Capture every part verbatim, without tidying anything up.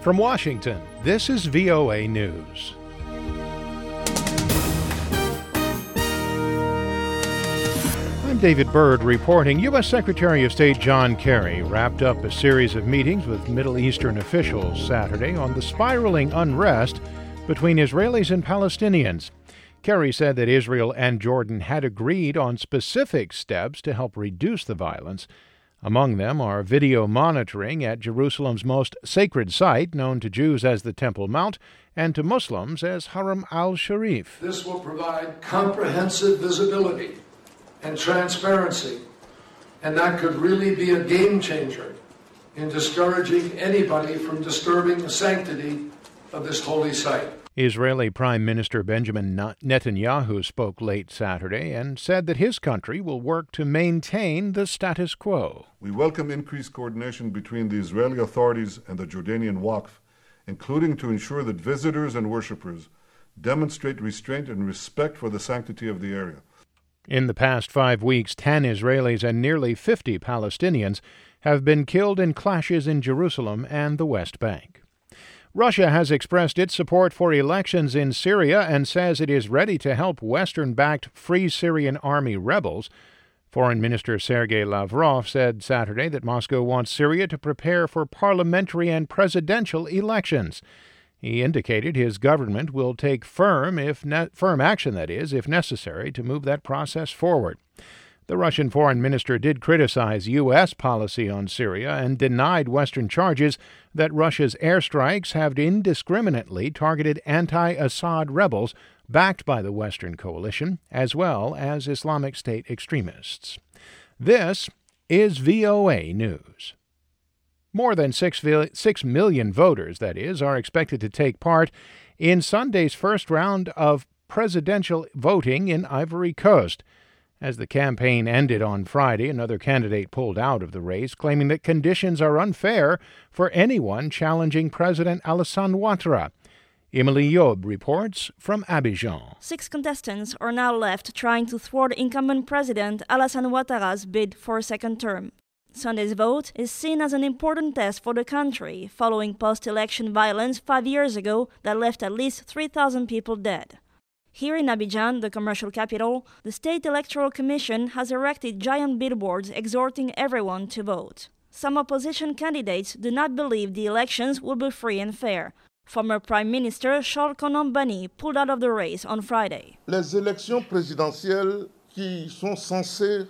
From Washington, this is V O A News. I'm David Byrd reporting. U S. Secretary of State John Kerry wrapped up a series of meetings with Middle Eastern officials Saturday on the spiraling unrest between Israelis and Palestinians. Kerry said that Israel and Jordan had agreed on specific steps to help reduce the violence. Among them are video monitoring at Jerusalem's most sacred site, known to Jews as the Temple Mount and to Muslims as Haram al-Sharif. This will provide comprehensive visibility and transparency, and that could really be a game changer in discouraging anybody from disturbing the sanctity of this holy site. Israeli Prime Minister Benjamin Netanyahu spoke late Saturday and said that his country will work to maintain the status quo. We welcome increased coordination between the Israeli authorities and the Jordanian Waqf, including to ensure that visitors and worshippers demonstrate restraint and respect for the sanctity of the area. In the past five weeks, ten Israelis and nearly fifty Palestinians have been killed in clashes in Jerusalem and the West Bank. Russia has expressed its support for elections in Syria and says it is ready to help Western-backed Free Syrian Army rebels. Foreign Minister Sergei Lavrov said Saturday that Moscow wants Syria to prepare for parliamentary and presidential elections. He indicated his government will take firm, if ne- firm action, that is, if necessary, to move that process forward. The Russian foreign minister did criticize U S policy on Syria and denied Western charges that Russia's airstrikes have indiscriminately targeted anti-Assad rebels backed by the Western coalition, as well as Islamic State extremists. This is V O A News. More than six, six million voters, that is, are expected to take part in Sunday's first round of presidential voting in Ivory Coast. As the campaign ended on Friday, another candidate pulled out of the race, claiming that conditions are unfair for anyone challenging President Alassane Ouattara. Emily Yob reports from Abidjan. Six contestants are now left trying to thwart incumbent President Alassane Ouattara's bid for a second term. Sunday's vote is seen as an important test for the country, following post-election violence five years ago that left at least three thousand people dead. Here in Abidjan, the commercial capital, the State Electoral Commission has erected giant billboards exhorting everyone to vote. Some opposition candidates do not believe the elections will be free and fair. Former Prime Minister Charles Konan Banny pulled out of the race on Friday. Les élections présidentielles qui sont censées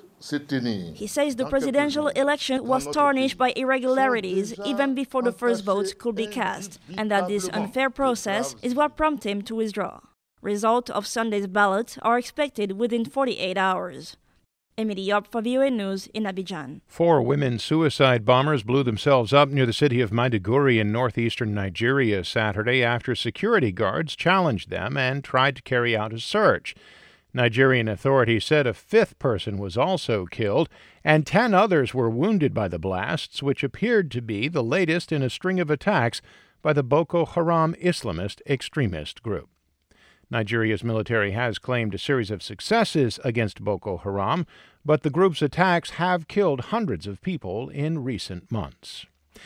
He says the presidential election was tarnished by irregularities even before the first votes could be cast, and that this unfair process is what prompted him to withdraw. Results of Sunday's ballot are expected within forty-eight hours. Emily Yob for V O A News in Abidjan. Four women suicide bombers blew themselves up near the city of Maiduguri in northeastern Nigeria Saturday after security guards challenged them and tried to carry out a search. Nigerian authorities said a fifth person was also killed, and ten others were wounded by the blasts, which appeared to be the latest in a string of attacks by the Boko Haram Islamist extremist group. Nigeria's military has claimed a series of successes against Boko Haram, but the group's attacks have killed hundreds of people in recent months.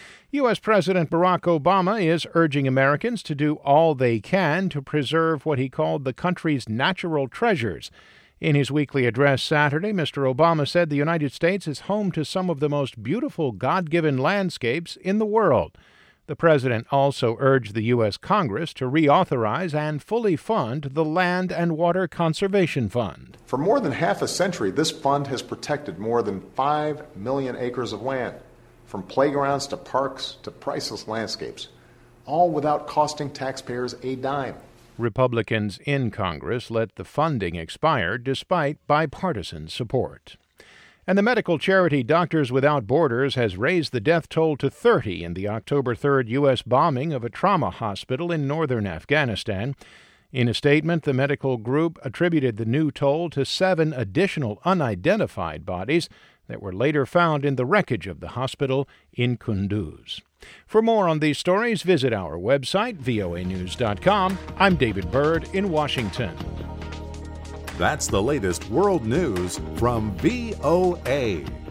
U S. President Barack Obama is urging Americans to do all they can to preserve what he called the country's natural treasures. In his weekly address Saturday, Mister Obama said the United States is home to some of the most beautiful God-given landscapes in the world. The president also urged the U S. Congress to reauthorize and fully fund the Land and Water Conservation Fund. For more than half a century, this fund has protected more than five million acres of land, from playgrounds to parks to priceless landscapes, all without costing taxpayers a dime. Republicans in Congress let the funding expire despite bipartisan support. And the medical charity Doctors Without Borders has raised the death toll to thirty in the October third U S bombing of a trauma hospital in northern Afghanistan. In a statement, the medical group attributed the new toll to seven additional unidentified bodies that were later found in the wreckage of the hospital in Kunduz. For more on these stories, visit our website, V O A news dot com. I'm David Byrd in Washington. That's the latest world news from V O A.